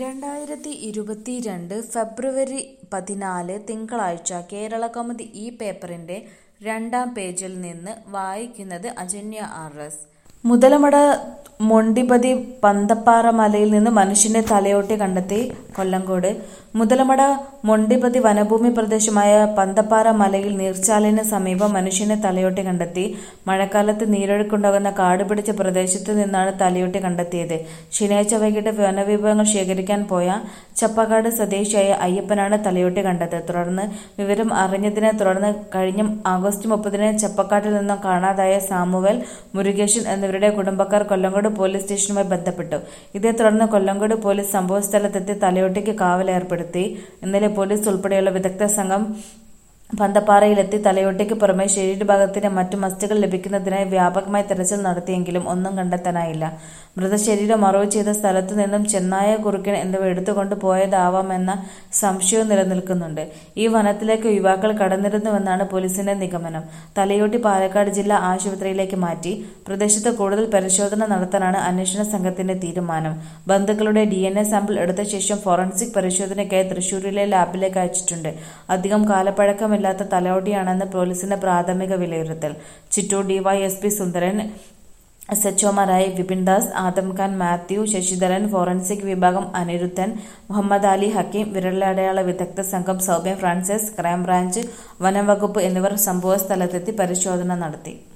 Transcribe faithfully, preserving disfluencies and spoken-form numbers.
രണ്ടായിരത്തി ഇരുപത്തിരണ്ട് ഫെബ്രുവരി പതിനാല് തിങ്കളാഴ്ച കേരളകൗമുദി ഈ പേപ്പറിന്റെ രണ്ടാം പേജിൽ നിന്ന് വായിക്കുന്നത് അജന്യ ആർ എസ്. മുതലമട മൊണ്ടിപതി പന്തപ്പാറ മലയിൽ നിന്ന് മനുഷ്യന്റെ തലയോട്ടി കണ്ടെത്തി. കൊല്ലങ്കോട് മുതലമട മൊണ്ടിപതി വനഭൂമി പ്രദേശമായ പന്തപ്പാറ മലയിൽ നീർച്ചാലിന് സമീപം മനുഷ്യന്റെ തലയോട്ടി കണ്ടെത്തി. മഴക്കാലത്ത് നീരൊഴുക്കുണ്ടാകുന്ന കാടുപിടിച്ച പ്രദേശത്തു നിന്നാണ് തലയോട്ടി കണ്ടെത്തിയത്. ശനിയാഴ്ച വൈകിട്ട് വനവിഭവങ്ങൾ ശേഖരിക്കാൻ പോയ ചപ്പക്കാട് സ്വദേശിയായ അയ്യപ്പനാണ് തലയോട്ടി കണ്ടത്. തുടർന്ന് വിവരം അറിഞ്ഞതിനെ തുടർന്ന് കഴിഞ്ഞ ആഗസ്റ്റ് മുപ്പതിന് ചപ്പക്കാട്ടിൽ നിന്നും കാണാതായ സാമുവൽ, മുരുകേശൻ എന്നിവരുടെ കുടുംബക്കാർ കൊല്ലങ്കോട് പോലീസ് സ്റ്റേഷനുമായി ബന്ധപ്പെട്ടു. ഇതേ തുടർന്ന് കൊല്ലങ്കോട് പോലീസ് സംഭവസ്ഥലത്തെത്തി തലയോട്ടിക്ക് കാവലേർപ്പെടുത്തി. ഇന്നലെ പോലീസ് ഉൾപ്പെടെയുള്ള വിദഗ്ധ സംഘം പന്തപ്പാറയിലെത്തി തലയോട്ടിക്ക് പുറമെ ശരീരഭാഗത്തിന്റെ മറ്റു മസ്തുക്കൾ ലഭിക്കുന്നതിനായി വ്യാപകമായി തെരച്ചിൽ നടത്തിയെങ്കിലും ഒന്നും കണ്ടെത്താനായില്ല. മൃതശരീരം മറവ് ചെയ്ത സ്ഥലത്തു നിന്നും ചെന്നായ, കുറുക്കൻ എന്നിവ എടുത്തുകൊണ്ട് പോയതാവാമെന്ന സംശയവും നിലനിൽക്കുന്നുണ്ട്. ഈ വനത്തിലേക്ക് യുവാക്കൾ കടന്നിരുന്നുവെന്നാണ് പോലീസിന്റെ നിഗമനം. തലയോട്ടി പാലക്കാട് ജില്ലാ ആശുപത്രിയിലേക്ക് മാറ്റി. പ്രദേശത്ത് കൂടുതൽ പരിശോധന നടത്താനാണ് അന്വേഷണ സംഘത്തിന്റെ തീരുമാനം. ബന്ധുക്കളുടെ ഡി എൻ എ സാമ്പിൾ എടുത്ത ശേഷം ഫോറൻസിക് പരിശോധനയ്ക്കായി തൃശൂരിലെ ലാബിലേക്ക് അയച്ചിട്ടുണ്ട്. അധികം കാലപ്പഴക്കമില്ലാത്ത തലയോട്ടിയാണെന്ന് പോലീസിന്റെ പ്രാഥമിക വിലയിരുത്തൽ. Chittur DYSP Sundaran, S H ഒമാരായ വിപിൻ ദാസ്, ആദം ഖാൻ, മാത്യു, ശശിധരൻ, ഫോറൻസിക് വിഭാഗം അനിരുദ്ധൻ, മുഹമ്മദ് അലി ഹക്കീം, വിരലടയാള വിദഗ്ധ സംഘം സൗമ്യ ഫ്രാൻസിസ്, ക്രൈംബ്രാഞ്ച്, വനം വകുപ്പ് എന്നിവർ സംഭവ സ്ഥലത്തെത്തി പരിശോധന നടത്തി.